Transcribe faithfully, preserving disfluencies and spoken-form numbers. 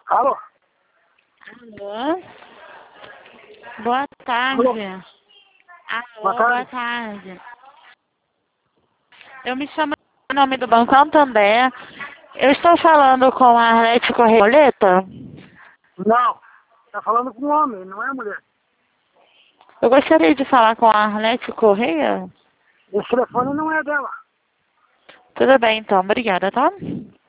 Alô? Alô? Boa tarde. Alô? Alô, Boa boa tarde. tarde. Eu me chamo em nome do Banco Santander. Eu estou falando com a Arlete Correoleta. Não. Tá falando com um homem, não é mulher. Eu gostaria de falar com a Arlete Correia. Esse telefone não é dela. Tudo bem, então. Obrigada, tá?